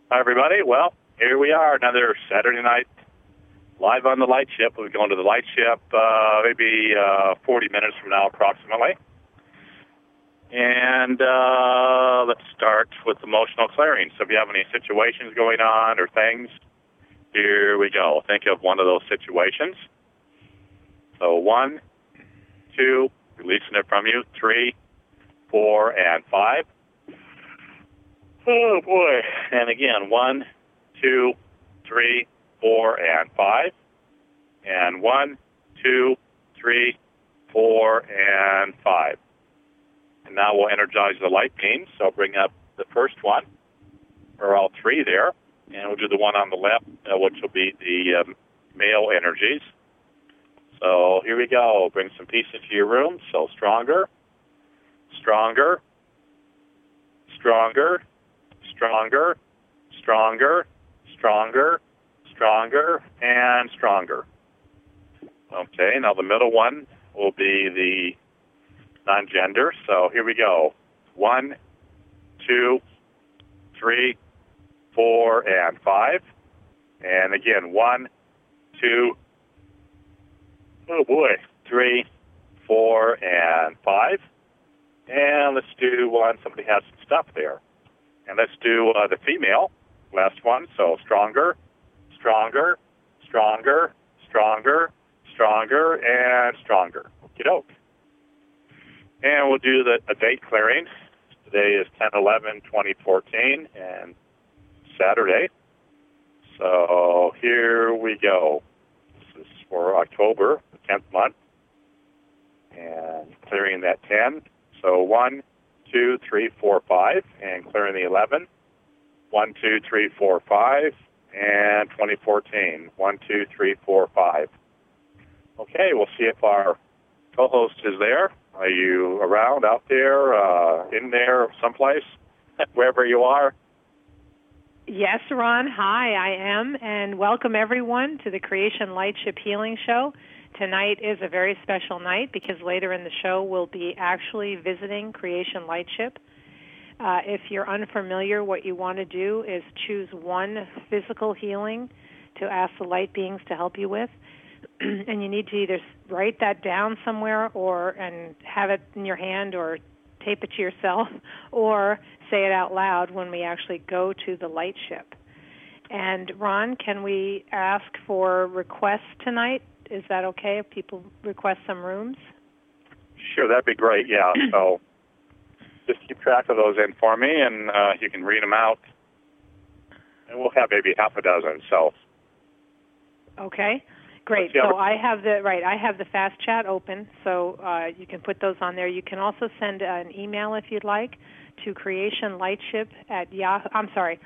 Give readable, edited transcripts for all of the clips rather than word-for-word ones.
Hi, everybody. Well, here we are, another Saturday night live on the Light Ship. We'll be going to the Light Ship maybe 40 minutes from now, approximately. And let's start with emotional clearing. So if you have any situations going on or things, here we go. Think of one of those situations. So 1, 2, releasing it from you, 3, 4, and 5. Oh, boy. And again, 1, 2, 3, 4, and 5. And 1, 2, 3, 4, and 5. And now we'll energize the light beams. So bring up the first one, or all three there. And we'll do the one on the left, which will be the male energies. So here we go. Bring some peace into your room. So stronger, stronger, stronger, stronger, stronger, stronger, stronger, and stronger. Okay, now the middle one will be the non-gender. So here we go. 1, 2, 3, 4, and 5. And again, 1, 2, oh boy, 3, 4, and 5. And let's do one. Somebody has some stuff there. And let's do the female, last one. So stronger, stronger, stronger, stronger, stronger, and stronger. Okey-doke. And we'll do a date clearing. Today is 10/11/2014 and Saturday. So here we go. This is for October, the 10th month. And clearing that 10. So 1, 2, 3, 4, 5, and clearing the 11. 1, 2, 3, 4, 5, and 2014. 1, 2, 3, 4, 5. Okay, we'll see if our co-host is there. Are you around, out there, in there, someplace, wherever you are? Yes, Ron. Hi, I am, and welcome everyone to the Creation Lightship Healing Show. Tonight is a very special night because later in the show we'll be actually visiting Creation Lightship. If you're unfamiliar, what you want to do is choose one physical healing to ask the light beings to help you with. And you need to either write that down somewhere and have it in your hand or tape it to yourself or say it out loud when we actually go to the light ship. And Ron, can we ask for requests tonight? Is that okay if people request some rooms? Sure, that'd be great, yeah. So just keep track of those in for me, and you can read them out. And we'll have maybe half a dozen, so. Okay. Great. So I have the fast chat open, so you can put those on there. You can also send an email if you'd like to creationlightship at Yahoo. I'm sorry,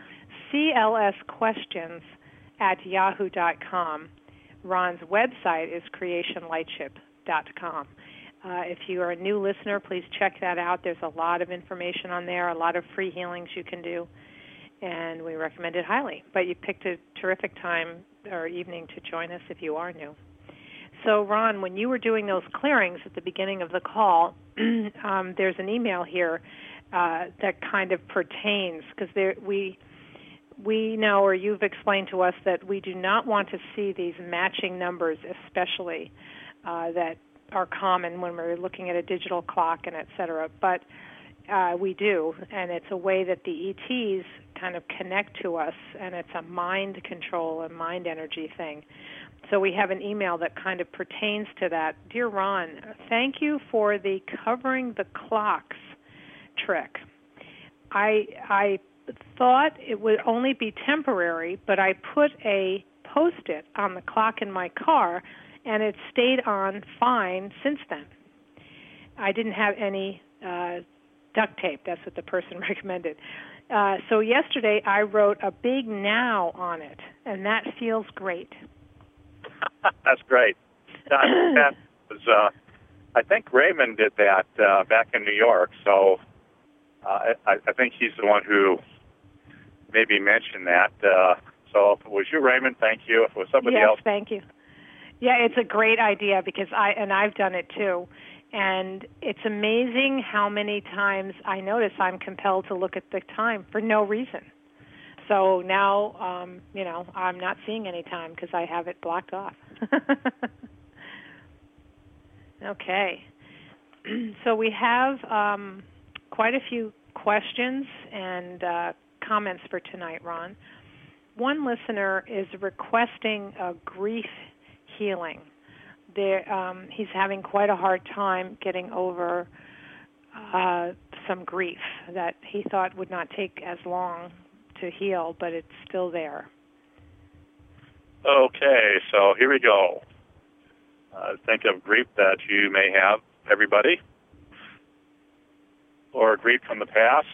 clsquestions@yahoo.com. Ron's website is creationlightship.com. If you are a new listener, please check that out. There's a lot of information on there, a lot of free healings you can do, and we recommend it highly. But you picked a terrific time or evening to join us if you are new. So, Ron, when you were doing those clearings at the beginning of the call, there's an email here that kind of pertains, because we know, or you've explained to us, that we do not want to see these matching numbers, especially that are common when we're looking at a digital clock and et cetera. But we do, and it's a way that the ETs kind of connect to us, and it's a mind control, a mind energy thing. So we have an email that kind of pertains to that. Dear Ron, thank you for the covering the clocks trick. I thought it would only be temporary, but I put a Post-it on the clock in my car, and it stayed on fine since then. I didn't have any duct tape. That's what the person recommended. So yesterday I wrote a big now on it, and that feels great. That's great. That was, I think Raymond did that back in New York, so I think he's the one who maybe mentioned that. So if it was you, Raymond, thank you. If it was somebody else. Yes, thank you. Yeah, it's a great idea because I've done it too. And it's amazing how many times I notice I'm compelled to look at the time for no reason. So now, I'm not seeing any time because I have it blocked off. Okay. So we have quite a few questions and comments for tonight, Ron. One listener is requesting a grief healing. He's having quite a hard time getting over some grief that he thought would not take as long to heal, but it's still there. Okay, so here we go. Think of grief that you may have, everybody, or grief from the past.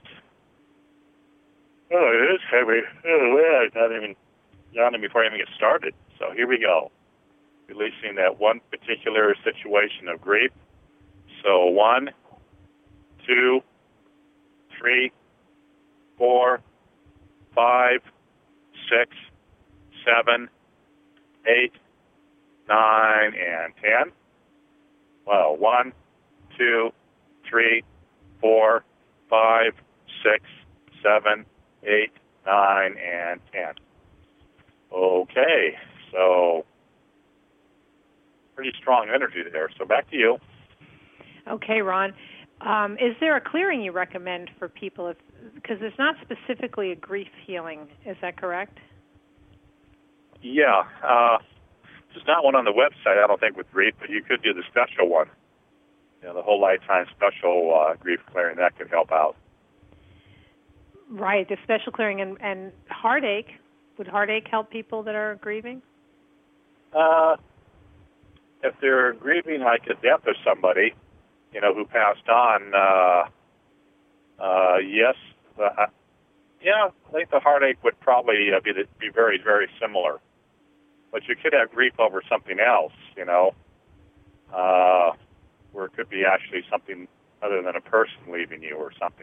Oh, it is heavy. Oh, yeah, not even yawning before I even get started. So here we go. Releasing that one particular situation of grief. So 1, 2, 3, 4, 5, 6, 7, 8, 9, and 10. Well, 1, 2, 3, 4, 5, 6, 7, 8, 9, and 10. Okay, so pretty strong energy there. So back to you. Okay, Ron. Is there a clearing you recommend for people? Because it's not specifically a grief healing. Is that correct? Yeah. There's not one on the website, I don't think, with grief, but you could do the special one. The whole lifetime special grief clearing, that could help out. Right, the special clearing and heartache. Would heartache help people that are grieving? If they're grieving like the death of somebody, who passed on, yes. I think the heartache would probably be very, very similar. But you could have grief over something else, where it could be actually something other than a person leaving you or something,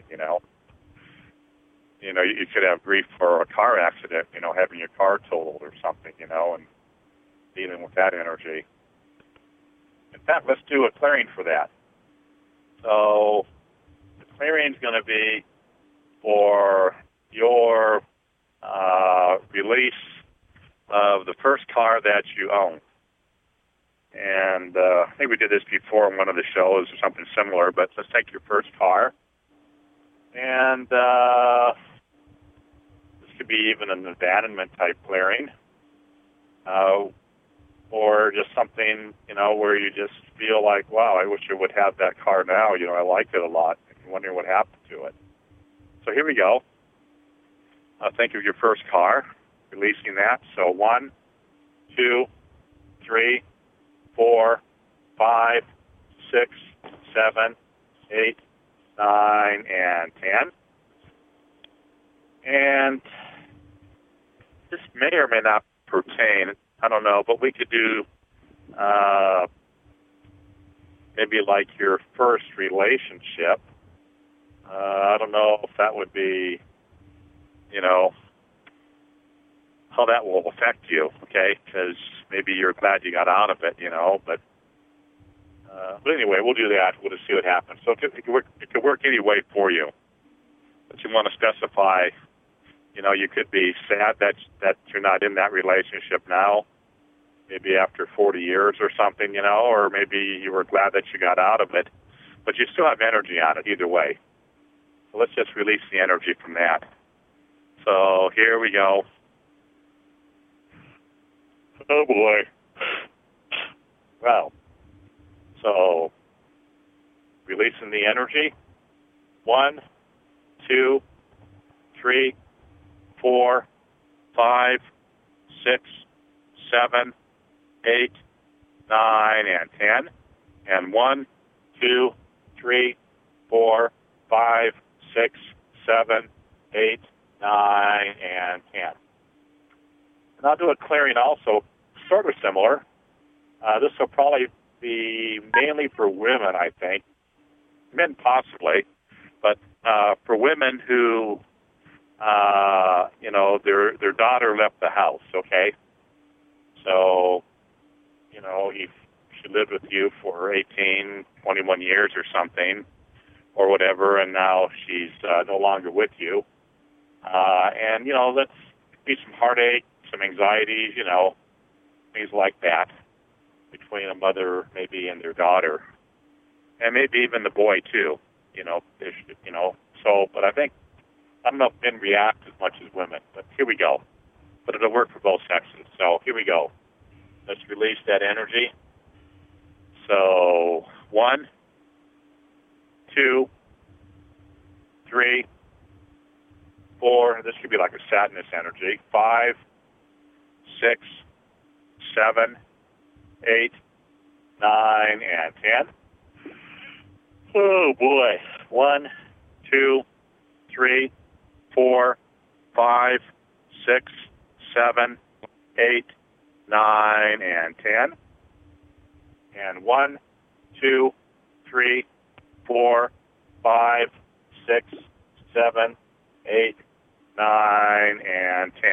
You could have grief for a car accident, having your car totaled or something, and dealing with that energy. In fact, let's do a clearing for that. So the clearing is going to be for your release of the first car that you own. And I think we did this before in one of the shows or something similar, but let's take your first car. And this could be even an abandonment type clearing, or just something, where you just feel like, wow, I wish I would have that car now. I liked it a lot. I'm wondering what happened to it. So here we go. Think of your first car, releasing that. So 1, 2, 3, 4, 5, 6, 7, 8, 9, and 10. And this may or may not pertain, I don't know, but we could do maybe like your first relationship. I don't know if that would be, how that will affect you, okay? Because maybe you're glad you got out of it, but anyway, we'll do that. We'll just see what happens. So it could work any way for you. But you want to specify, you could be sad that you're not in that relationship now, maybe after 40 years or something, or maybe you were glad that you got out of it, but you still have energy on it either way. So let's just release the energy from that. So here we go. Oh, boy. Well, so releasing the energy. 1, 2, 3, 4, 5, 6, 7, 8, 9, and 10. And 1, 2, 3, 4, 5, 6, 7, 8, 9, and 10. And I'll do a clearing also, sort of similar. This will probably be mainly for women, I think. Men possibly. But for women who, their daughter left the house, okay? So, she lived with you for 18, 21 years or something, or whatever, and now she's no longer with you. And, let's be some heartache, some anxieties, things like that between a mother maybe and their daughter, and maybe even the boy too. But I think I don't know if men react as much as women. But here we go. But it'll work for both sexes. So here we go. Let's release that energy. So 1, 2, 3, 4. This could be like a sadness energy. 5, 6, 7, 8, 9, and 10. Oh boy. 1, 2, 3, 4, 5, 6, 7, 8, 9, and 10. And 1, 2, 3, 4, 5, 6, 7, 8, 9, and 10.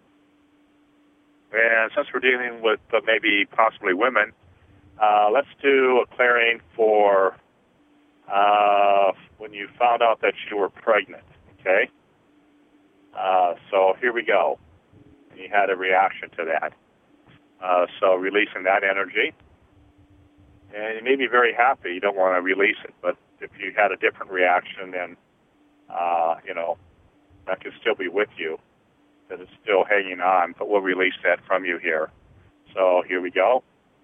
And since we're dealing with maybe possibly women, let's do a clearing for when you found out that you were pregnant, okay? So here we go. You had a reaction to that. So releasing that energy. And you may be very happy. You don't want to release it. But if you had a different reaction, then, that can still be with you. That it's still hanging on. But we'll release that from you here. So here we go.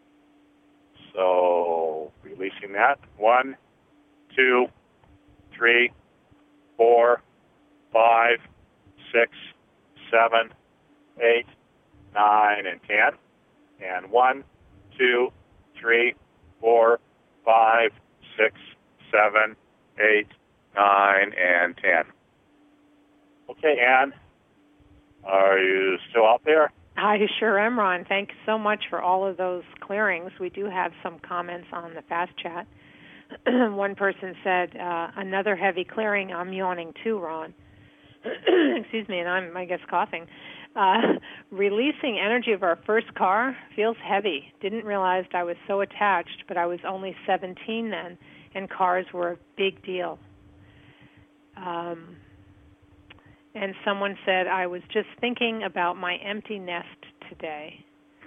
So releasing that. 1, 2, 3, 4, 5, 6, 7, 8, 9, and 10. And 1, 2, 3, 4, 5, 6, 7, 8, 9, and 10. Okay, Ann, are you still out there? I sure am, Ron. Thanks so much for all of those clearings. We do have some comments on the fast chat. One person said, another heavy clearing. I'm yawning too, Ron. Excuse me, and I'm, I guess, coughing. Releasing energy of our first car feels heavy. Didn't realize I was so attached, but I was only 17 then, and cars were a big deal. And someone said, I was just thinking about my empty nest today.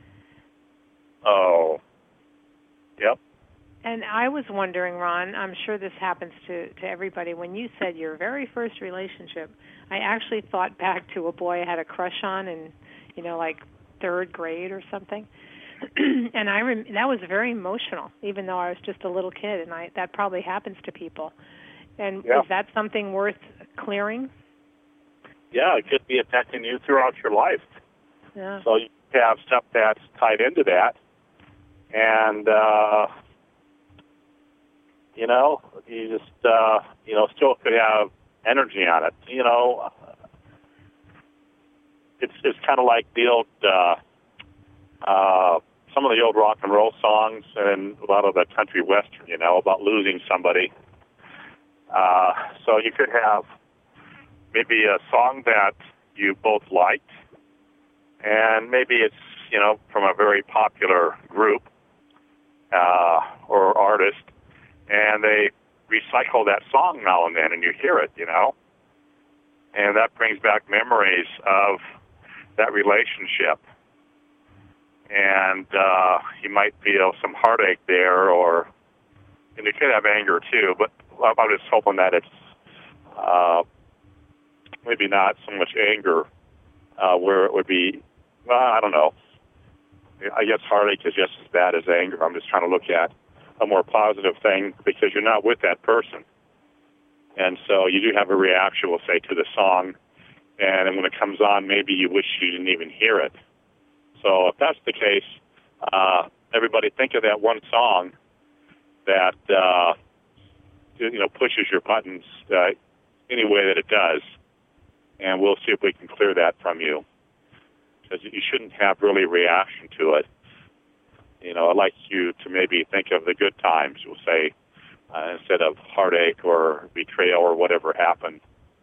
Oh, yep. And I was wondering, Ron, I'm sure this happens to everybody. When you said your very first relationship, I actually thought back to a boy I had a crush on in, like third grade or something. And that was very emotional, even though I was just a little kid, and that probably happens to people. And yeah. Is that something worth clearing? Yeah, it could be affecting you throughout your life. Yeah. So you have stuff that's tied into that. And, you just, still could have energy on it. It's kind of like the old, some of the old rock and roll songs and a lot of the country western, about losing somebody. So you could have maybe a song that you both liked, and maybe it's, from a very popular group or artist, and they recycle that song now and then, and you hear it, and that brings back memories of that relationship. And you might feel some heartache there, and you could have anger too, but I'm just hoping that it's maybe not so much anger, where it would be, I don't know. I guess heartache is just as bad as anger. I'm just trying to look at a more positive thing because you're not with that person. And so you do have a reaction, we'll say, to the song. And then when it comes on, maybe you wish you didn't even hear it. So if that's the case, everybody think of that one song that, pushes your buttons any way that it does. And we'll see if we can clear that from you. Because you shouldn't have really a reaction to it. I'd like you to maybe think of the good times, we'll say, instead of heartache or betrayal or whatever happened.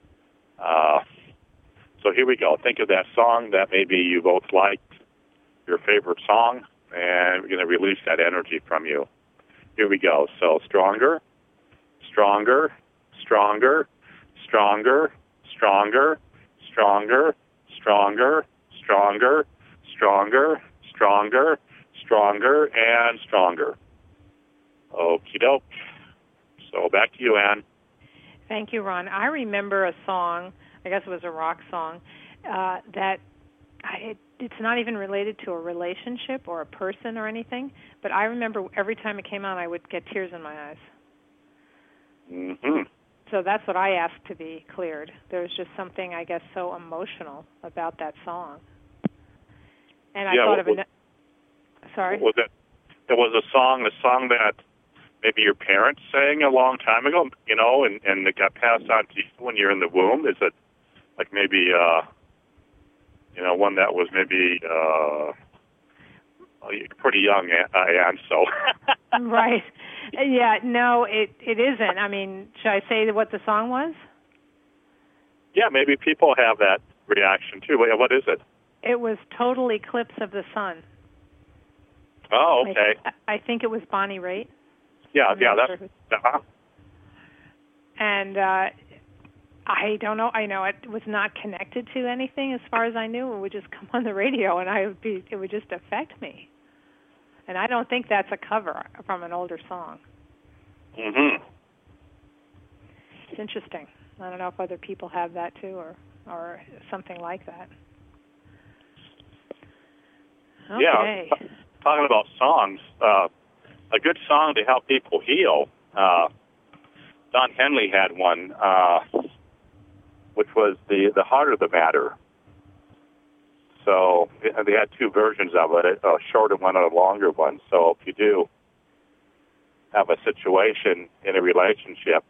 So here we go. Think of that song that maybe you both liked, your favorite song, and we're going to release that energy from you. Here we go. So stronger, stronger, stronger, stronger, stronger, stronger, stronger, stronger, stronger, stronger, stronger, and stronger. Okie doke. So back to you, Ann. Thank you, Ron. I remember a song, I guess it was a rock song, it's not even related to a relationship or a person or anything, but I remember every time it came on, I would get tears in my eyes. Mm-hmm. So that's what I asked to be cleared. There was just something, I guess, so emotional about that song. And I thought of it. Sorry? Was it? There was a song that maybe your parents sang a long time ago, and it got passed on to you when you're in the womb. Is it like maybe, one that was maybe pretty young, I am, so. Right. Yeah, no, it isn't. I mean, should I say what the song was? Yeah, maybe people have that reaction, too. What is it? It was Total Eclipse of the Sun. Oh, okay. I think it was Bonnie Raitt. Yeah, that's... Uh-huh. And I don't know. I know it was not connected to anything as far as I knew. It would just come on the radio, and it would just affect me. And I don't think that's a cover from an older song. Mm-hmm. It's interesting. I don't know if other people have that too, or something like that. Okay. Yeah, talking about songs, a good song to help people heal. Don Henley had one, which was the Heart of the Matter. So they had two versions of it, a shorter one and a longer one. So if you do have a situation in a relationship,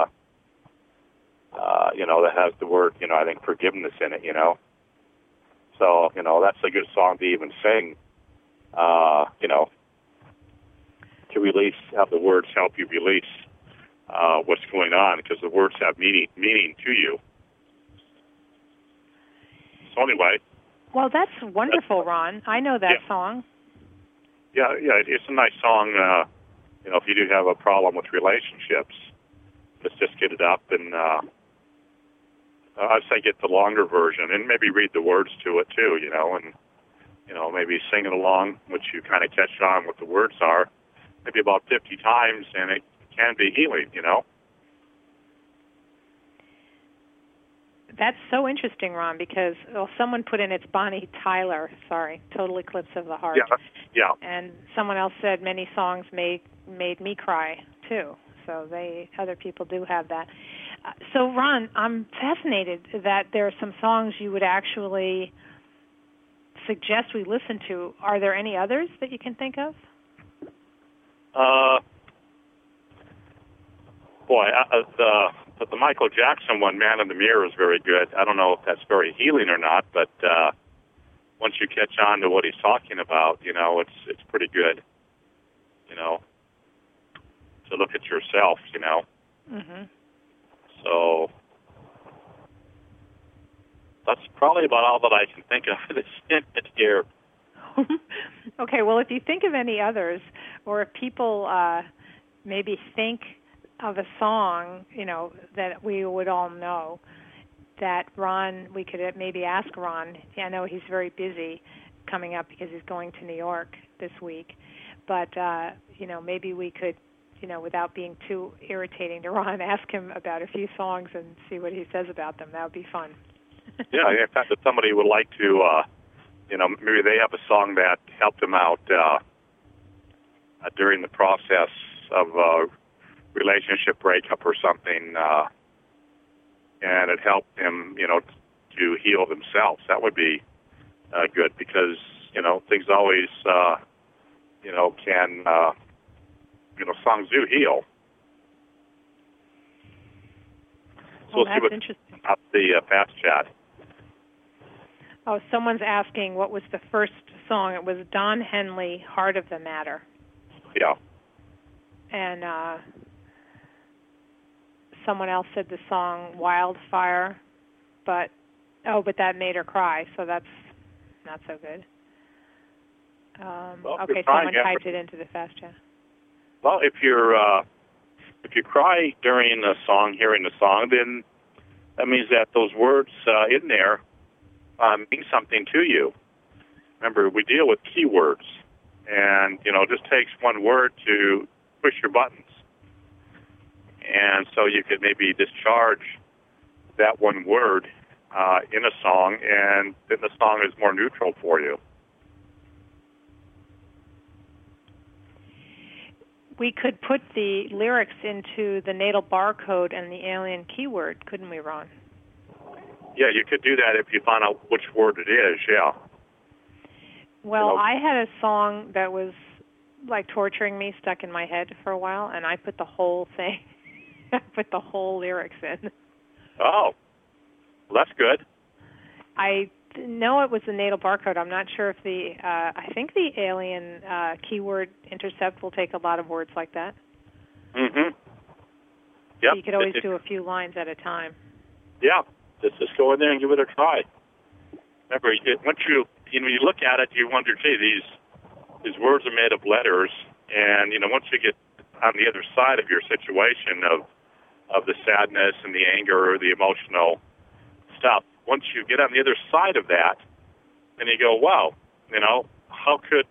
that has the word, I think forgiveness in it, So, that's a good song to even sing, to release, have the words help you release what's going on, because the words have meaning to you. So anyway. Well, that's wonderful, Ron. I know that song. Yeah, it's a nice song, if you do have a problem with relationships, just get it up and I'd say get the longer version and maybe read the words to it too, and, maybe sing it along, which you kind of catch on what the words are, maybe about 50 times, and it can be healing, That's so interesting, Ron, because someone put in it's Bonnie Tyler, Total Eclipse of the Heart. Yeah. And someone else said many songs made me cry, too. So other people do have that. So, Ron, I'm fascinated that there are some songs you would actually suggest we listen to. Are there any others that you can think of? The Michael Jackson one, Man in the Mirror, is very good. I don't know if that's very healing or not, but once you catch on to what he's talking about, it's pretty good, to look at yourself, Mm-hmm. So that's probably about all that I can think of this year. Okay, well, if you think of any others, or if people maybe think of a song, that we would all know, that Ron, we could maybe ask Ron. I know he's very busy coming up because he's going to New York this week, but, maybe we could, without being too irritating to Ron, ask him about a few songs and see what he says about them. That would be fun. Yeah, in fact, if somebody would like to, maybe they have a song that helped them out during the process of relationship breakup or something, and it helped them, to heal themselves. That would be good because, things always, can, songs do heal. So that's interesting. Up the fast chat. Oh, someone's asking what was the first song. It was Don Henley, Heart of the Matter. Yeah. And someone else said the song Wildfire, but that made her cry, so that's not so good. Okay, someone typed it into the fast chat. Well, if you cry during a song, hearing the song, then that means that those words in there mean something to you. Remember, we deal with keywords, and, it just takes one word to push your buttons. And so you could maybe discharge that one word in a song, and then the song is more neutral for you. We could put the lyrics into the natal barcode and the alien keyword, couldn't we, Ron? Yeah, you could do that if you find out which word it is, yeah. Well, I had a song that was like torturing me, stuck in my head for a while, and I put the whole thing, I put the whole lyrics in. Oh, well, that's good. I know it was the natal barcode. I'm not sure if I think the alien keyword intercept will take a lot of words like that. Mm-hmm. Yep. So you could always do a few lines at a time. Yeah, just go in there and give it a try. Remember, once you look at it, you wonder, gee, these words are made of letters, and once you get on the other side of your situation of the sadness and the anger or the emotional stuff, once you get on the other side of that, then you go, wow, how could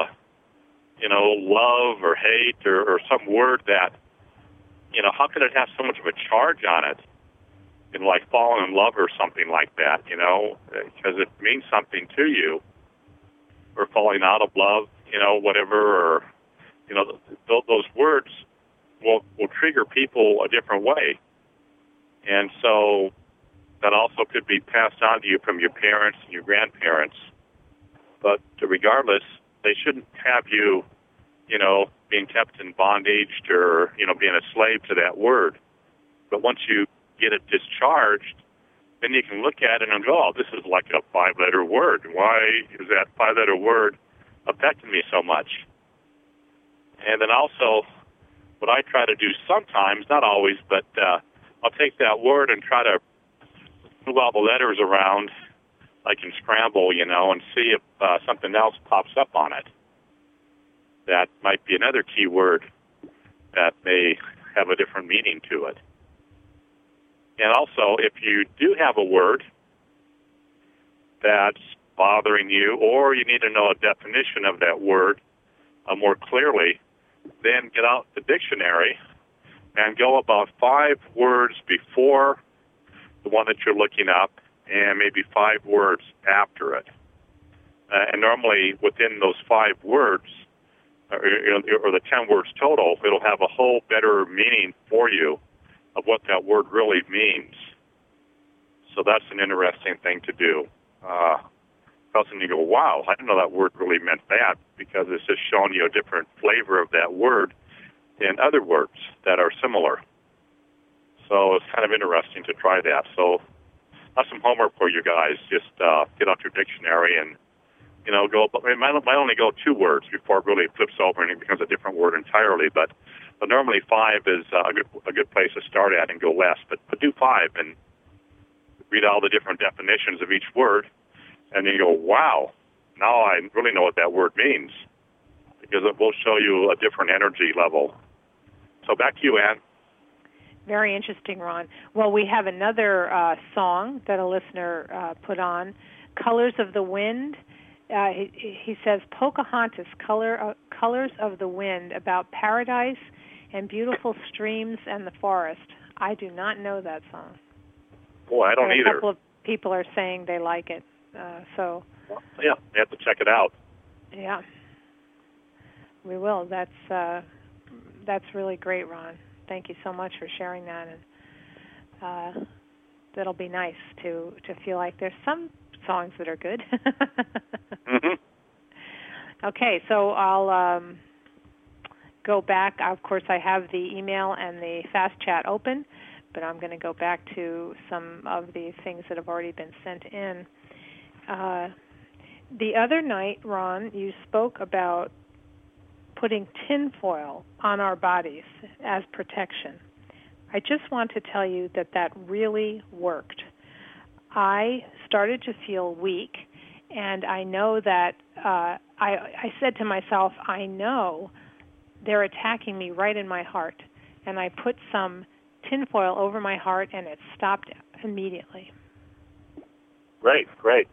love or hate or some word that how could it have so much of a charge on it? Like falling in love or something like that, because it means something to you, or falling out of love, whatever, or, those words will trigger people a different way. And so that also could be passed on to you from your parents and your grandparents. But regardless, they shouldn't have you, being kept in bondage or, being a slave to that word. But once you get it discharged, then you can look at it and go, oh, this is like a 5-letter word. Why is that 5-letter word affecting me so much? And then also, what I try to do sometimes, not always, but I'll take that word and try to move all the letters around, like in Scramble, and see if something else pops up on it. That might be another keyword that may have a different meaning to it. And also, if you do have a word that's bothering you, or you need to know a definition of that word more clearly, then get out the dictionary and go about 5 words before the one that you're looking up and maybe 5 words after it. And normally within those 5 words, or the 10 words total, it'll have a whole better meaning for you of what that word really means. So that's an interesting thing to do. Because then you go, wow, I didn't know that word really meant that, because it's just showing you a different flavor of that word than other words that are similar. So it's kind of interesting to try that. So that's some homework for you guys. Just get out your dictionary and, go, but it might only go 2 words before it really flips over and it becomes a different word entirely. But normally 5 is a good place to start at and go less. But do 5 and read all the different definitions of each word, and then you go, wow, now I really know what that word means, because it will show you a different energy level. So back to you, Ann. Very interesting, Ron. Well, we have another song that a listener put on, Colors of the Wind. He says, Pocahontas, Colors of the Wind, about paradise and beautiful streams and the forest. I do not know that song. Boy, I don't either. A couple of people are saying they like it. Yeah, you have to check it out. Yeah, we will. That's really great, Ron. Thank you so much for sharing that, and that'll be nice to feel like there's some songs that are good. Mm-hmm. Okay, so I'll go back. Of course, I have the email and the fast chat open, but I'm going to go back to some of the things that have already been sent in. The other night, Ron, you spoke about putting tinfoil on our bodies as protection. I just want to tell you that really worked. I started to feel weak, and I know that I said to myself, I know they're attacking me right in my heart. And I put some tinfoil over my heart, and it stopped immediately. Great, great.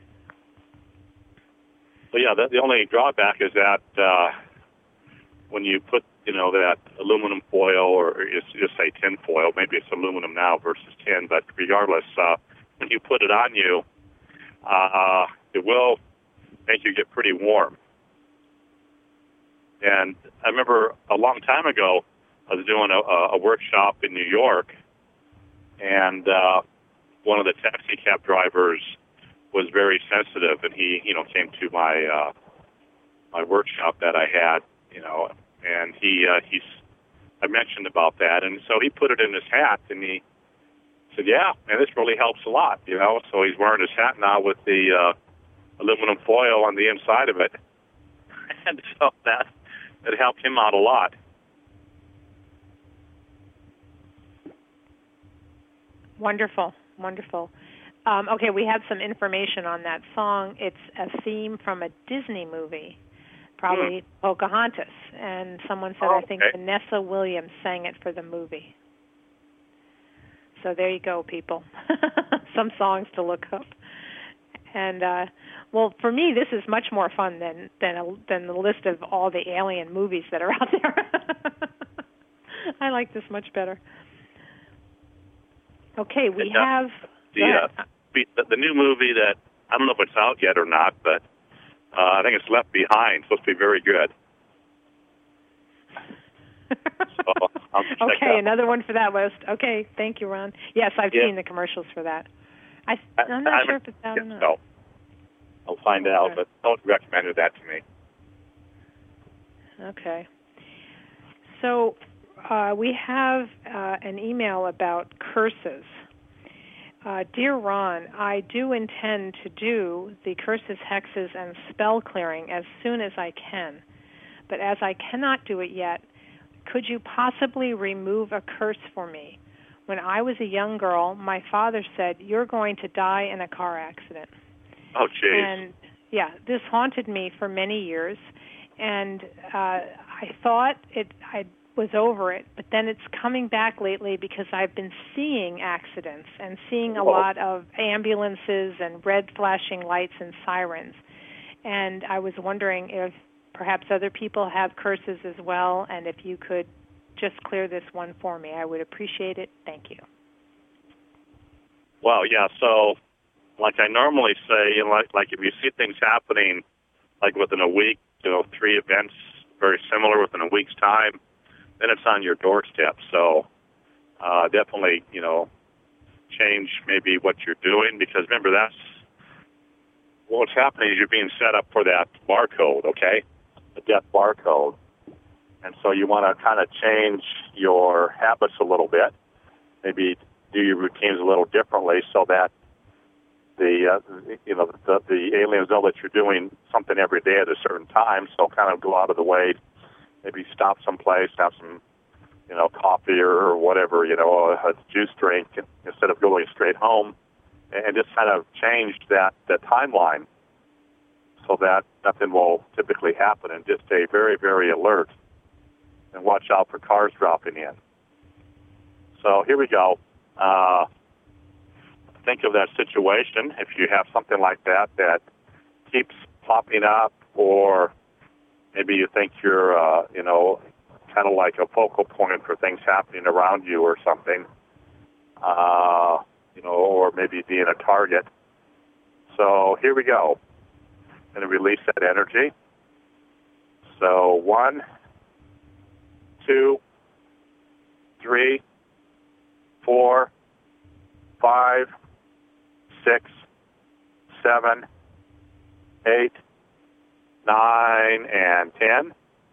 So yeah, the only drawback is that when you put, that aluminum foil, or just say tin foil, maybe it's aluminum now versus tin, but regardless, when you put it on you, it will make you get pretty warm. And I remember a long time ago, I was doing a workshop in New York, and one of the taxi cab drivers was very sensitive, and he, came to my my workshop that I had, and I mentioned about that, and so he put it in his hat, and he said, "Yeah, man, this really helps a lot," So he's wearing his hat now with the aluminum foil on the inside of it, and so that helped him out a lot. Wonderful, wonderful. Okay, we have some information on that song. It's a theme from a Disney movie, probably Pocahontas, and someone said, I think Vanessa Williams sang it for the movie. So there you go, people. Some songs to look up. And well, for me, this is much more fun than the list of all the alien movies that are out there. I like this much better. Okay, we have the new movie that I don't know if it's out yet or not, but I think it's Left Behind. It's supposed to be very good. So okay, another one for that list. Okay, thank you, Ron. Yes, I've seen the commercials for that. I'm not sure if it's out or not. So I'll find out, but don't recommend that to me. Okay. So we have an email about curses. Dear Ron, I do intend to do the curses, hexes, and spell clearing as soon as I can. But as I cannot do it yet, could you possibly remove a curse for me? When I was a young girl, my father said, "You're going to die in a car accident." Oh, jeez. And, this haunted me for many years. And I thought I was over it, but then it's coming back lately because I've been seeing accidents and seeing a lot of ambulances and red flashing lights and sirens. And I was wondering if perhaps other people have curses as well, and if you could just clear this one for me, I would appreciate it. Thank you. Well, yeah, so like I normally say, like if you see things happening like within a week, 3 events very similar within a week's time, then it's on your doorstep. So definitely, change maybe what you're doing, because remember, that's what's happening is you're being set up for that barcode, okay, the death barcode. And so you want to kind of change your habits a little bit, maybe do your routines a little differently so that the aliens know that you're doing something every day at a certain time. So kind of go out of the way, maybe stop someplace, have some, coffee or whatever, a juice drink instead of going straight home, and just kind of change that timeline so that nothing will typically happen, and just stay very, very alert and watch out for cars dropping in. So here we go. Think of that situation. If you have something like that keeps popping up, or maybe you think you're, kind of like a focal point for things happening around you or something, or maybe being a target. So here we go. I'm going to release that energy. So 1, 2, 3, 4, 5, 6, 7, 8, 9, and 10.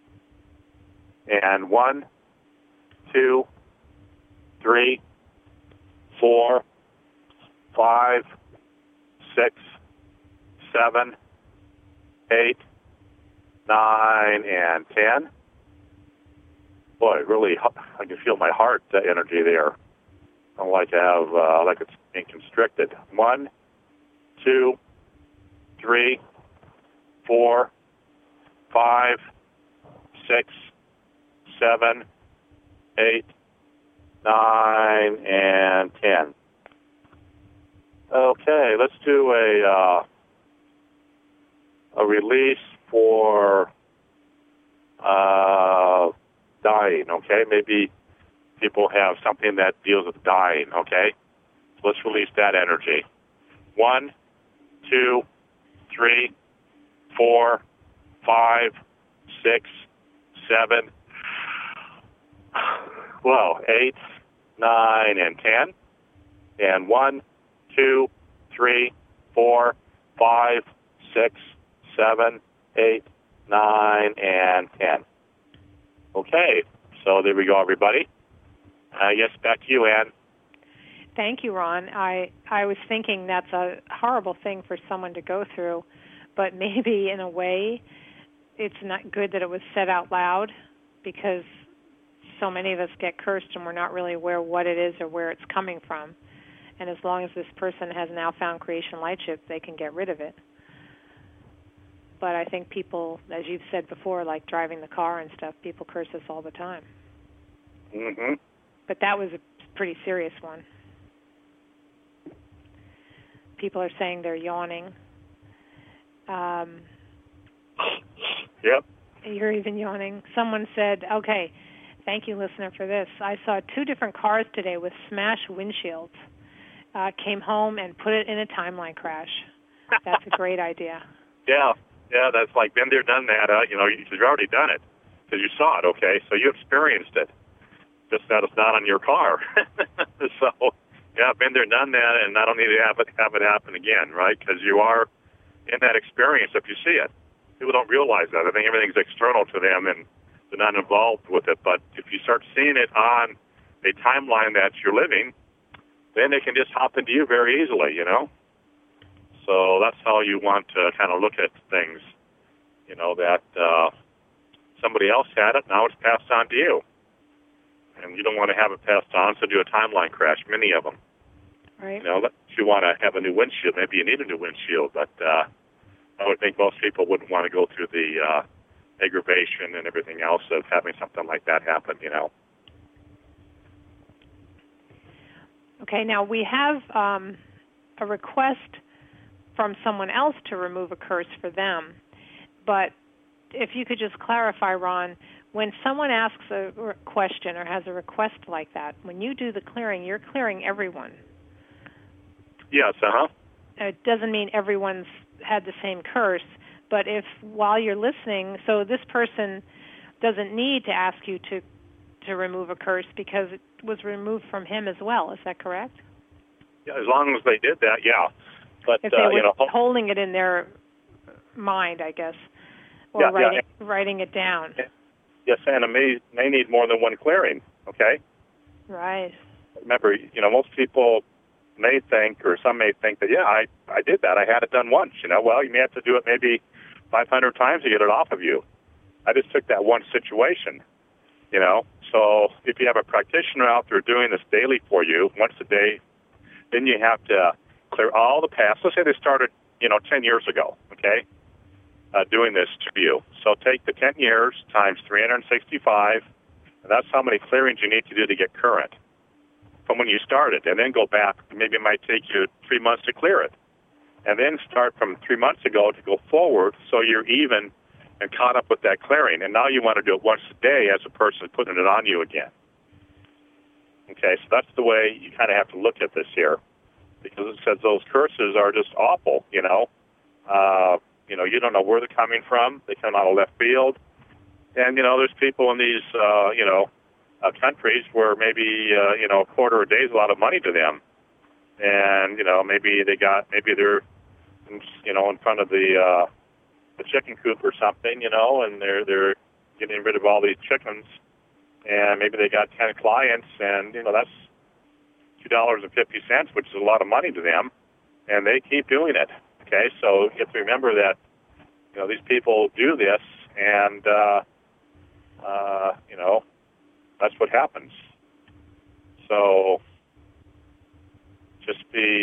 And 1, 2, 3, 4, 5, 6, 7, 8, 9, and 10. Boy, really, I can feel my heart energy there. I like to have, like it's being constricted. 1, 2, 3, 4, 5, 6, 7, 8, 9, and 10. Okay, let's do a release for dying, okay? Maybe people have something that deals with dying, okay? So let's release that energy. 1, 2, 3, 4, 5, 6, 7, 8, 9, and 10. And 1, 2, 3, 4, 5, 6, 7, 8, 9, and 10. Okay, so there we go, everybody. Yes, back to you, Ann. Thank you, Ron. I was thinking that's a horrible thing for someone to go through, but maybe in a way it's not good that it was said out loud, because so many of us get cursed and we're not really aware what it is or where it's coming from. And as long as this person has now found Creation Lightship, they can get rid of it. But I think people, as you've said before, like driving the car and stuff, people curse us all the time. Mm-hmm. But that was a pretty serious one. People are saying they're yawning. Yep. You're even yawning. Someone said, okay, thank you, listener, for this. I saw 2 different cars today with smashed windshields. Came home and put it in a timeline crash. That's a great idea. Yeah, that's like been there, done that. You've already done it because you saw it, okay? So you experienced it, just that it's not on your car. So, yeah, been there, done that, and I don't need to have it happen again, right? Because you are in that experience if you see it. People don't realize that. I think everything's external to them, and they're not involved with it. But if you start seeing it on a timeline that you're living, then they can just hop into you very easily, you know? So that's how you want to kind of look at things, you know, that somebody else had it, now it's passed on to you. And you don't want to have it passed on, so do a timeline crash, many of them. Right. You know, if you want to have a new windshield, maybe you need a new windshield, but I would think most people wouldn't want to go through the aggravation and everything else of having something like that happen, you know. Okay, now we have a request from someone else to remove a curse for them. But if you could just clarify, Ron, when someone asks a question or has a request like that, when you do the clearing, you're clearing everyone. Yes, It doesn't mean everyone's had the same curse, but if while you're listening, so this person doesn't need to ask you to remove a curse because it was removed from him as well. Is that correct? Yeah, as long as they did that, yeah. But if they were holding it in their mind, I guess, or writing it down. Yes, and it may need more than one clearing, okay? Right. Remember, you know, most people may think, or some may think that, I did that. I had it done once, you know. Well, you may have to do it maybe 500 times to get it off of you. I just took that one situation, you know. So if you have a practitioner out there doing this daily for you, once a day, then you have to clear all the past. Let's say they started, 10 years ago, okay, doing this to you. So take the 10 years times 365, and that's how many clearings you need to do to get current from when you started. And then go back. Maybe it might take you 3 months to clear it. And then start from 3 months ago to go forward so you're even and caught up with that clearing. And now you want to do it once a day as a person putting it on you again. Okay, so that's the way you kind of have to look at this here, because it says those curses are just awful, you don't know where they're coming from. They come out of left field. And, there's people in these, countries where maybe, a quarter a day is a lot of money to them. And, maybe they're, in front of the chicken coop or something, and they're getting rid of all these chickens. And maybe they got 10 clients, and, that's $2.50, which is a lot of money to them, and they keep doing it. Okay, so you have to remember that, these people do this, and, that's what happens. So just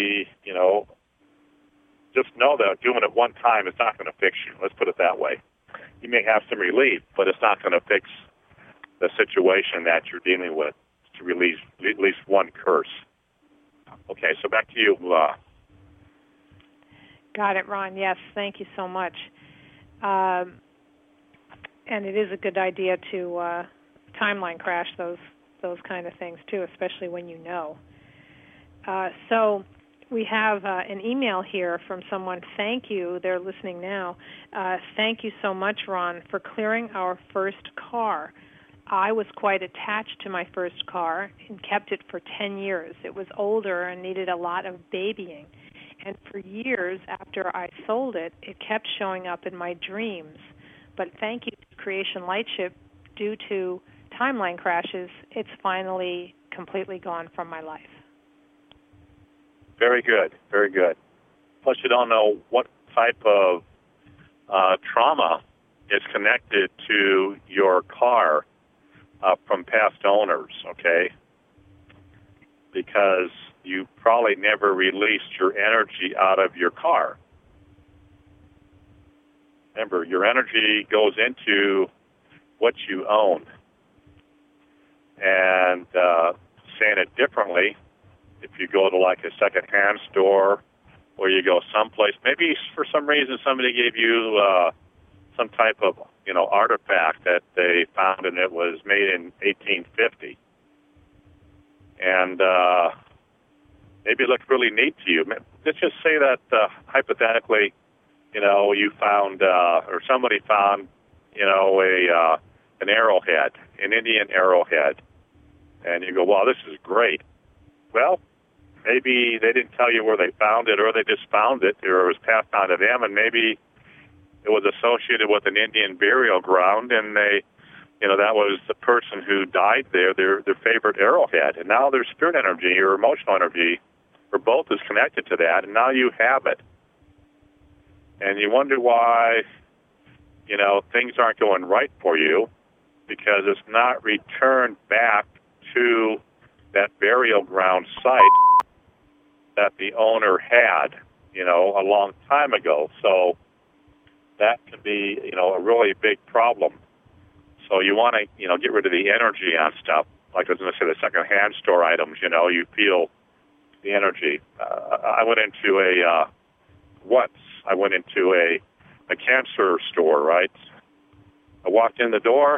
just know that doing it one time is not going to fix you. Let's put it that way. You may have some relief, but it's not going to fix the situation that you're dealing with to release at least one curse. Okay, so back to you, Got it, Ron. Yes, thank you so much. And it is a good idea to timeline crash those kind of things too, especially when you know. So we have an email here from someone. Thank you. They're listening now. Thank you so much, Ron, for clearing our first car. I was quite attached to my first car and kept it for 10 years. It was older and needed a lot of babying. And for years after I sold it, it kept showing up in my dreams. But thank you to Creation Lightship, due to timeline crashes, it's finally completely gone from my life. Very good, very good. Plus, you don't know what type of trauma is connected to your car from past owners, okay? Because you probably never released your energy out of your car. Remember, your energy goes into what you own. And saying it differently, if you go to like a secondhand store or you go someplace, maybe for some reason somebody gave you some type of, artifact that they found and it was made in 1850. And maybe it looked really neat to you. Let's just say that hypothetically, you found or somebody found, an arrowhead, an Indian arrowhead, and you go, wow, this is great. Well, maybe they didn't tell you where they found it, or they just found it, or it was passed on to them, and maybe it was associated with an Indian burial ground, and they, that was the person who died there, their favorite arrowhead. And now their spirit energy or emotional energy, or both, is connected to that, and now you have it. And you wonder why, things aren't going right for you, because it's not returned back to that burial ground site that the owner had, a long time ago. So that can be, a really big problem. So you want to, get rid of the energy on stuff. Like I was going to say, the second-hand store items, you feel the energy. I went into a cancer store, right? I walked in the door,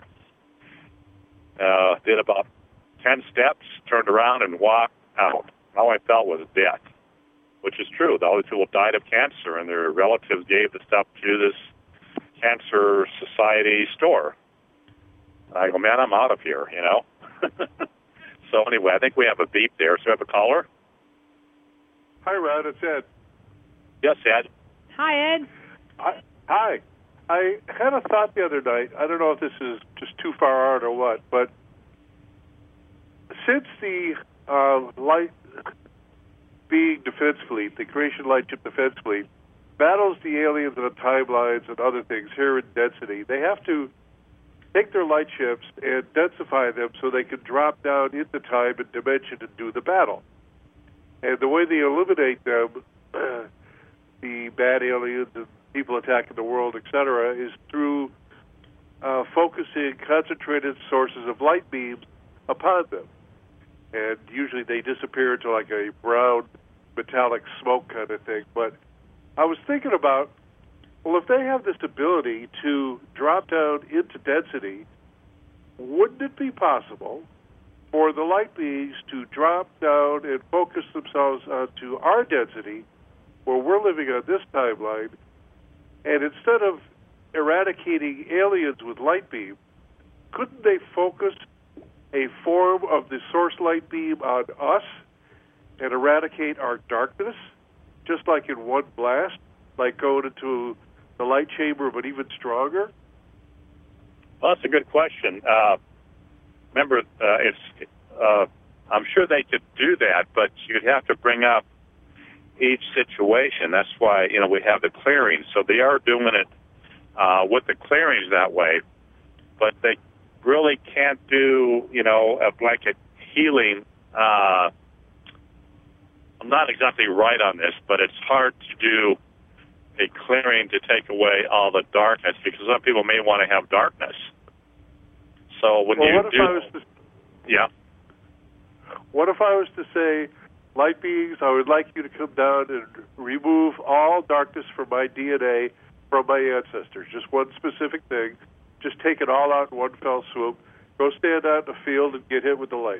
did about 10 steps, turned around, and walked out. All I felt was death, which is true. All these people died of cancer, and their relatives gave the stuff to this cancer society store. And I go, man, I'm out of here, So anyway, I think we have a beep there. So we have a caller? Hi, Rod. It's Ed. Yes, Ed. Hi, Ed. Hi. I had a thought the other night. I don't know if this is just too far out or what, but since the Light Being Defense Fleet, the Creation Lightship Defense Fleet, battles the aliens on timelines and other things here in density, they have to take their light ships and densify them so they can drop down into time and dimension and do the battle. And the way they eliminate them, the bad aliens and people attacking the world, etc., is through focusing concentrated sources of light beams upon them. And usually they disappear into like a brown metallic smoke kind of thing. But I was thinking about, well, if they have this ability to drop down into density, wouldn't it be possible for the light beings to drop down and focus themselves onto our density, where we're living on this timeline, and instead of eradicating aliens with light beam, couldn't they focus a form of the source light beam on us and eradicate our darkness, just like in one blast, like going into the light chamber, but even stronger? Well, that's a good question. Remember, I'm sure they could do that, but you'd have to bring up each situation. That's why, we have the clearings. So they are doing it with the clearings that way, but they really can't do, a blanket healing. I'm not exactly right on this, but it's hard to do a clearing to take away all the darkness, because some people may want to have darkness. So when well, you what if do... I was to, yeah. What if I was to say, light beings, I would like you to come down and remove all darkness from my DNA, from my ancestors. Just one specific thing. Just take it all out in one fell swoop. Go stand out in the field and get hit with the light.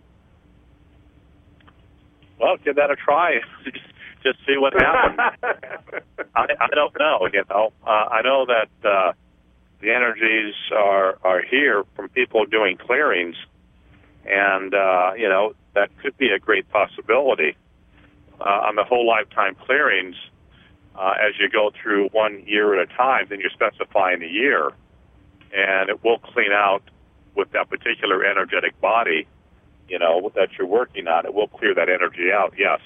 Well, give that a try. Just see what happens. I don't know. I know that the energies are here from people doing clearings, and that could be a great possibility on the whole lifetime clearings. As you go through 1 year at a time, then you're specifying a year, and it will clean out with that particular energetic body, that you're working on. It will clear that energy out. Yes.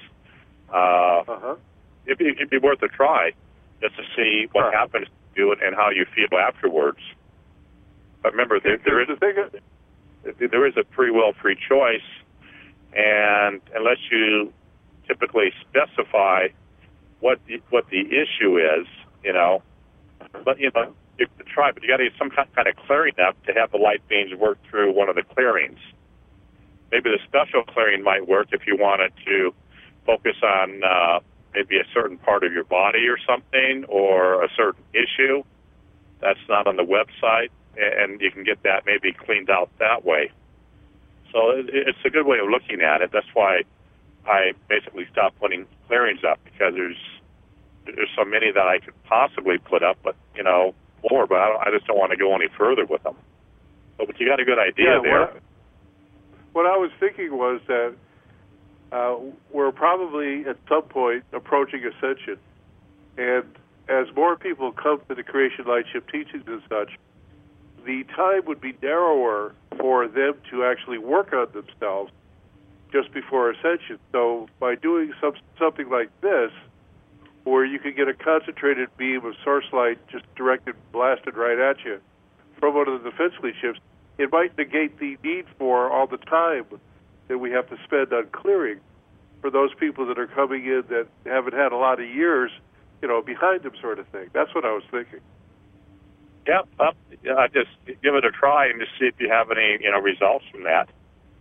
It'd be worth a try just to see what happens to you and how you feel afterwards. But remember, there is a free will, free choice, and unless you typically specify what the issue is, but you can try, but you got to get some kind of clearing up to have the light beings work through one of the clearings. Maybe the special clearing might work if you wanted to focus on maybe a certain part of your body or something, or a certain issue that's not on the website, and you can get that maybe cleaned out that way. So it's a good way of looking at it. That's why I basically stopped putting clearings up, because there's so many that I could possibly put up, but more. But I just don't want to go any further with them. But you got a good idea there. What I was thinking was that we're probably at some point approaching ascension, and as more people come to the Creation Lightship teachings and such, the time would be narrower for them to actually work on themselves just before ascension. So by doing something like this, where you can get a concentrated beam of source light just directed, blasted right at you from one of the defense fleet ships, it might negate the need for all the time that we have to spend on clearing for those people that are coming in that haven't had a lot of years, behind them, sort of thing. That's what I was thinking. Yeah, just give it a try and just see if you have any, results from that.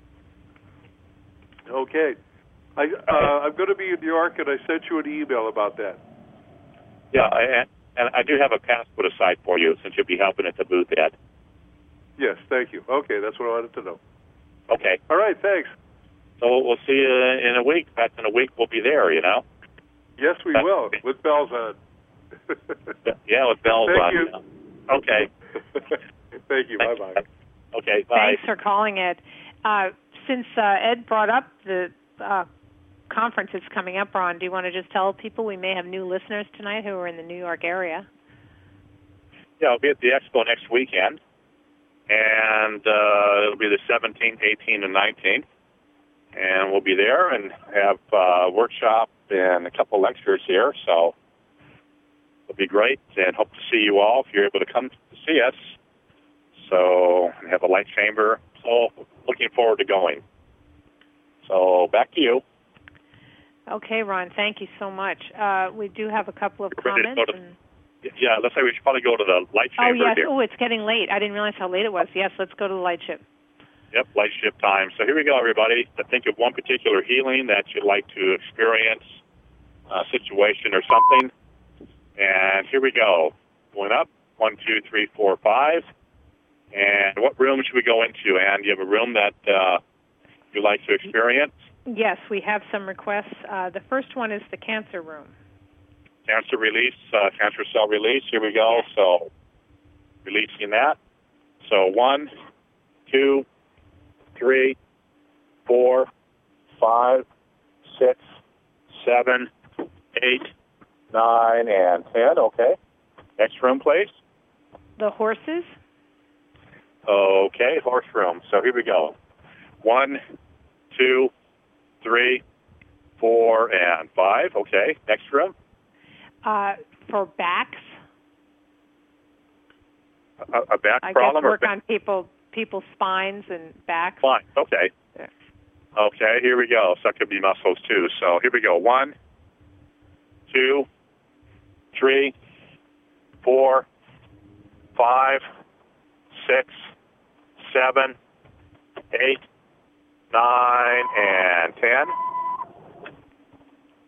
Okay. I'm going to be in New York, and I sent you an email about that. Yeah, and I do have a pass put aside for you, since you'll be helping at the booth, Ed. Yes, thank you. Okay, that's what I wanted to know. Okay. All right, thanks. So we'll see you in a week. Back in a week, we'll be there, Yes, we will, with bells on. Yeah, with bells Thank on. you. Okay. Thank you. Bye-bye. Okay, bye. Thanks for calling, Ed. Since Ed brought up the conference that's coming up, Ron, do you want to just tell people we may have new listeners tonight who are in the New York area? Yeah, I'll be at the expo next weekend, and it'll be the 17th, 18th, and 19th, and we'll be there and have a workshop and a couple lectures here, so it'll be great, and hope to see you all if you're able to come to see us. So we have a light chamber, so looking forward to going. So back to you. Okay, Ron, thank you so much. We do have a couple of comments. Yeah, let's say we should probably go to the light chamber. Oh, yes. Here. Oh, it's getting late. I didn't realize how late it was. Yes, let's go to the light ship. Yep, light ship time. So here we go, everybody. Think of one particular healing that you'd like to experience, a situation or something. And here we go. Going up, 1, 2, 3, 4, 5. And what room should we go into, Ann? Do you have a room that you'd like to experience? Yes, we have some requests. The first one is the cancer room. Cancer release, cancer cell release. Here we go. So releasing that. So 1, 2, 3, 4, 5, 6, 7, 8, 9, and 10. Okay. Next room, please. The horses. Okay, horse room. So here we go. 1, 2, 3, 4, and 5. Okay. Next room. For backs. A back I problem? I guess work on people's spines and backs. Fine. Okay. Yeah. Okay, here we go. So that could be muscles too. So here we go. 1, 2, 3, 4, 5, 6, 7, 8, 9, and 10.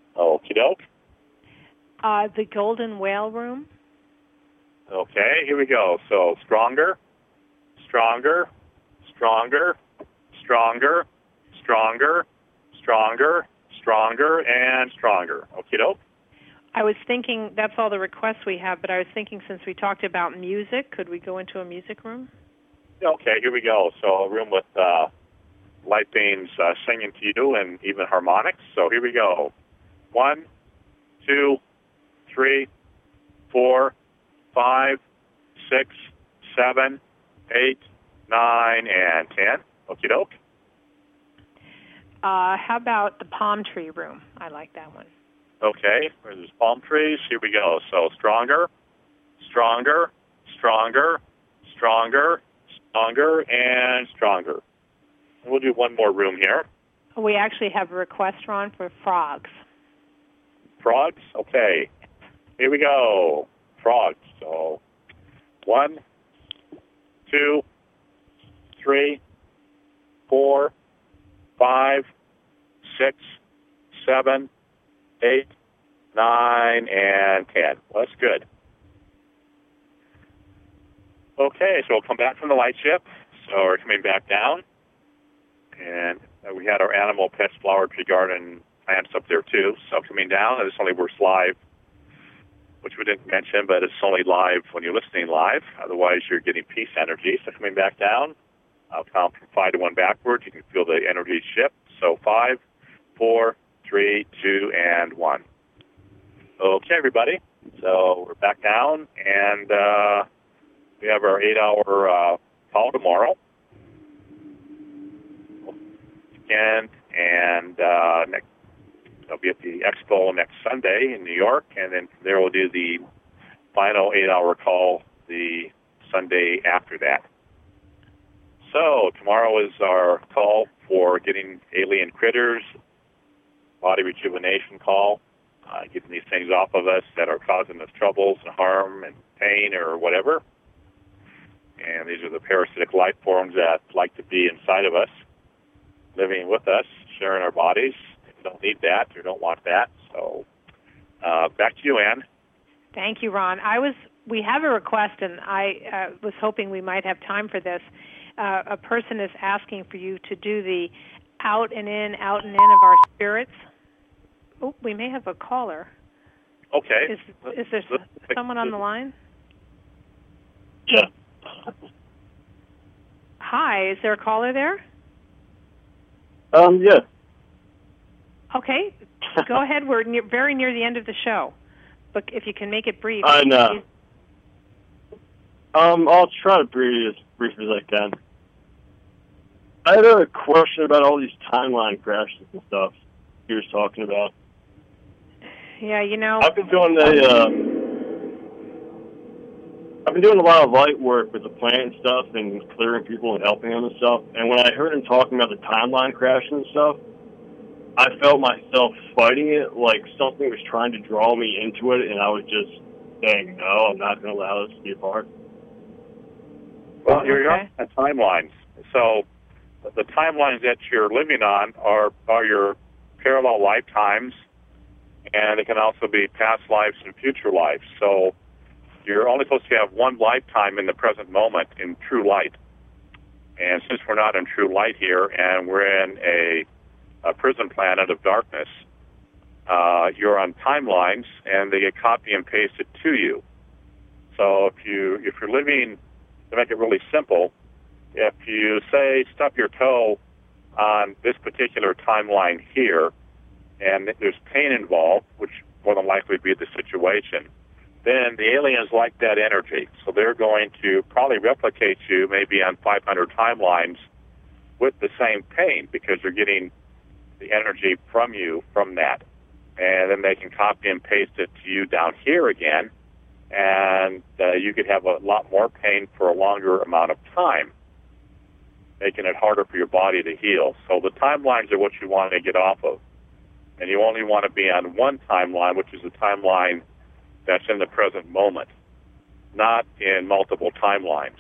Okie doke. The Golden Whale Room. Okay, here we go. So stronger, stronger, stronger, stronger, stronger, stronger, stronger, and stronger. Okie doke. I was thinking, that's all the requests we have, but I was thinking since we talked about music, could we go into a music room? Okay, here we go. So a room with light beams singing to you and even harmonics. So here we go. 1, 2, 3, 4, 5, 6, 7, 8, 9, and 10. Okie doke. How about the palm tree room? I like that one. Okay, there's palm trees. Here we go. So stronger, stronger, stronger, stronger, stronger, and stronger. And we'll do one more room here. We actually have a request, Ron, for frogs. Frogs? Okay. Here we go. Frogs. So 1, 2, 3, 4, 5, 6, 7, 8, 9, and 10. Well, that's good. Okay, so we'll come back from the light ship. So we're coming back down. And we had our animal, pets, flower, tree garden, plants up there too. So coming down, and this only works live, which we didn't mention, but it's only live when you're listening live. Otherwise, you're getting peace energy. So coming back down, I'll count from 5 to 1 backwards. You can feel the energy shift. So 5, 4, 3, 2, and 1. Okay, everybody. So we're back down, and we have our 8-hour call tomorrow. And next, I'll be at the Expo next Sunday in New York, and then from there we'll do the final 8-hour call the Sunday after that. So tomorrow is our call for getting alien critters, body rejuvenation call, getting these things off of us that are causing us troubles and harm and pain or whatever. And these are the parasitic life forms that like to be inside of us, living with us, sharing our bodies. We don't need that or don't want that. So back to you, Ann. Thank you, Ron. We have a request, and I was hoping we might have time for this. A person is asking for you to do the out and in of our spirits. Oh, we may have a caller. Okay. Is there someone on the line? Yeah. Hi, is there a caller there? Yeah. Okay, go ahead. We're very near the end of the show, but if you can make it brief. I know. I'll try to be as brief as I can. I had a question about all these timeline crashes and stuff you were talking about. Yeah, you know. I've been doing a lot of light work with the plant and stuff and clearing people and helping them and stuff. And when I heard him talking about the timeline crashing and stuff, I felt myself fighting it like something was trying to draw me into it, and I was just saying, no, I'm not going to allow this to be a part. Well, you're on timelines. So the timelines that you're living on are your parallel lifetimes, and it can also be past lives and future lives. So you're only supposed to have one lifetime in the present moment in true light. And since we're not in true light here, and we're in a prison planet of darkness, you're on timelines, and they get copy and pasted to you. So if you're living, to make it really simple, if you say stub your toe on this particular timeline here, and there's pain involved, which more than likely would be the situation, then the aliens like that energy. So they're going to probably replicate you maybe on 500 timelines with the same pain because they're getting the energy from you from that. And then they can copy and paste it to you down here again, and you could have a lot more pain for a longer amount of time, making it harder for your body to heal. So the timelines are what you want to get off of. And you only want to be on one timeline, which is a timeline that's in the present moment, not in multiple timelines.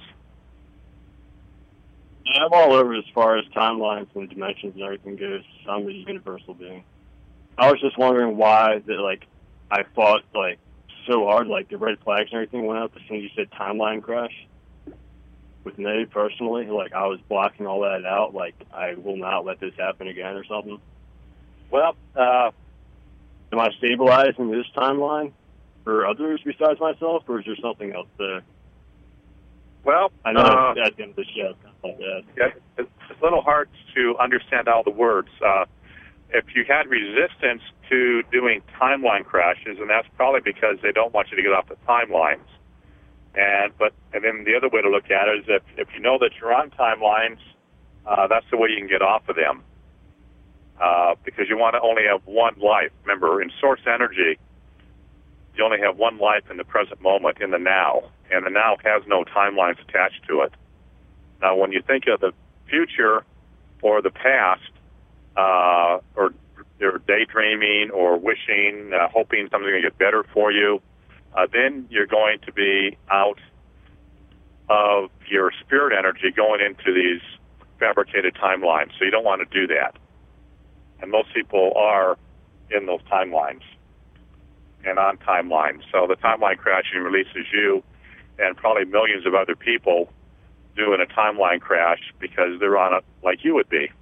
Yeah, I'm all over as far as timelines and dimensions and everything goes. I'm a universal being. I was just wondering why that, like, I fought, like, so hard, like, the red flags and everything went up as soon as you said timeline crash. With me, personally, like, I was blocking all that out, like, I will not let this happen again or something. Well, am I stabilizing this timeline for others besides myself, or is there something else there? well, I know it's at the end of the show, kind of like that. yeah, it's a little hard to understand all the words. If you had resistance to doing timeline crashes, and that's probably because they don't want you to get off the timelines. And then the other way to look at it is if you know that you're on timelines, that's the way you can get off of them. Because you want to only have one life. Remember, in source energy, you only have one life in the present moment, in the now. And the now has no timelines attached to it. Now, when you think of the future or the past, or you're daydreaming or wishing, hoping something's going to get better for you, then you're going to be out of your spirit energy going into these fabricated timelines. So you don't want to do that. And most people are in those timelines and on timelines. So the timeline crashing releases you and probably millions of other people doing a timeline crash because they're on it like you would be.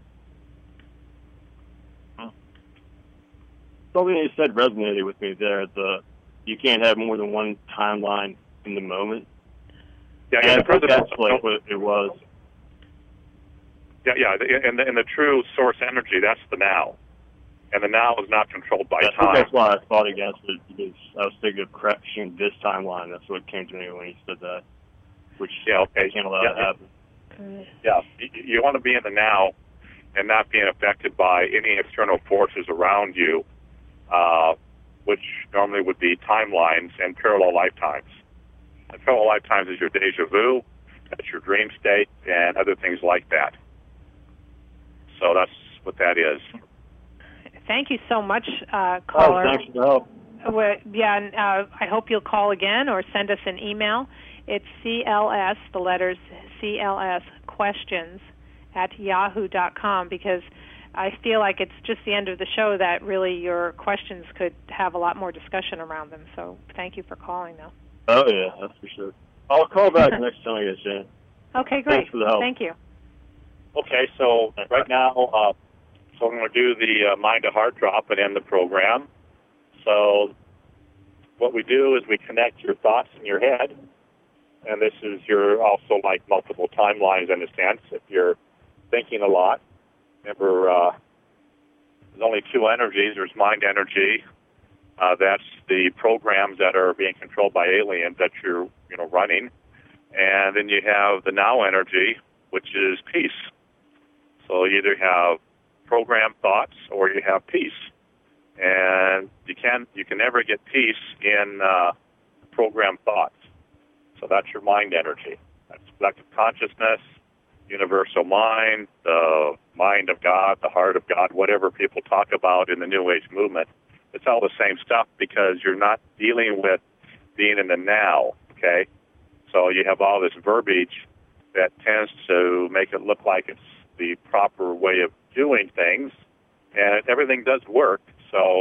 Something you said resonated with me there. You can't have more than one timeline in the moment. Yeah, and I think that's like what it was. Yeah. In the true source energy, that's the now. And the now is not controlled by I time. think that's why I fought against it, because I was thinking of crashing this timeline. That's what came to me when he said that, which I can't allow to happen. Yeah, you want to be in the now and not being affected by any external forces around you, which normally would be timelines and parallel lifetimes. And parallel lifetimes is your deja vu, that's your dream state, and other things like that. So that's what that is. Thank you so much, caller. Oh, thanks for the help. And I hope you'll call again or send us an email. It's CLS, the letters CLS questions @yahoo.com, because I feel like it's just the end of the show that really your questions could have a lot more discussion around them. So thank you for calling, though. Oh, yeah, that's for sure. I'll call back next time I get a chance. Okay, great. Thanks for the help. Thank you. Okay, so right now, so I'm going to do the mind to heart drop and end the program. So what we do is we connect your thoughts in your head, and this is your also like multiple timelines in a sense. If you're thinking a lot, remember there's only two energies. There's mind energy. That's the programs that are being controlled by aliens that you're running, and then you have the now energy, which is peace. So you either have programmed thoughts or you have peace, and you can never get peace in programmed thoughts. So that's your mind energy. That's collective consciousness, universal mind, the mind of God, the heart of God, whatever people talk about in the New Age movement. It's all the same stuff because you're not dealing with being in the now, okay? So you have all this verbiage that tends to make it look like it's the proper way of doing things, and everything does work. So,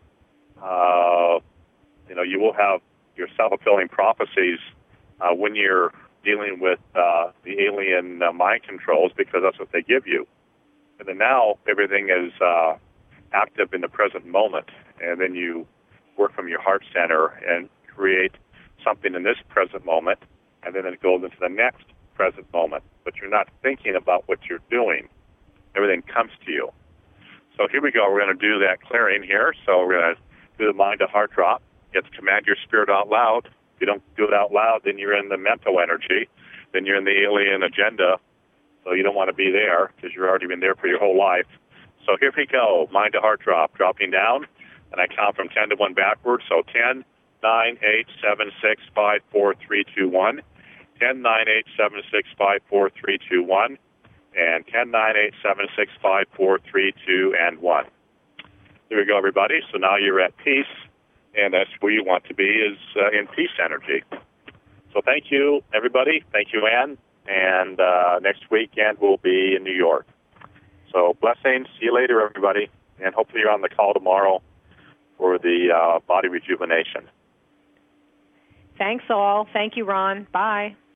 you will have your self-fulfilling prophecies when you're dealing with the alien mind controls, because that's what they give you. And then now everything is active in the present moment, and then you work from your heart center and create something in this present moment, and then it goes into the next present moment. But you're not thinking about what you're doing. Everything comes to you. So here we go. We're going to do that clearing here. So we're going to do the mind to heart drop. You have to command your spirit out loud. If you don't do it out loud, then you're in the mental energy. Then you're in the alien agenda. So you don't want to be there because you've already been there for your whole life. So here we go. Mind to heart drop. Dropping down. And I count from 10 to 1 backwards. So 10, 9, 8, 7, 6, 5, 4, 3, 2, 1. 10, 9, 8, 7, 6, 5, 4, 3, 2, 1. And 10, 9, 8, 7, 6, 5, 4, 3, 2, and 1. There we go, everybody. So now you're at peace, and that's where you want to be, is in peace energy. So thank you, everybody. Thank you, Ann. And next weekend we'll be in New York. So blessings. See you later, everybody. and hopefully you're on the call tomorrow for the body rejuvenation. Thanks all. Thank you, Ron. Bye.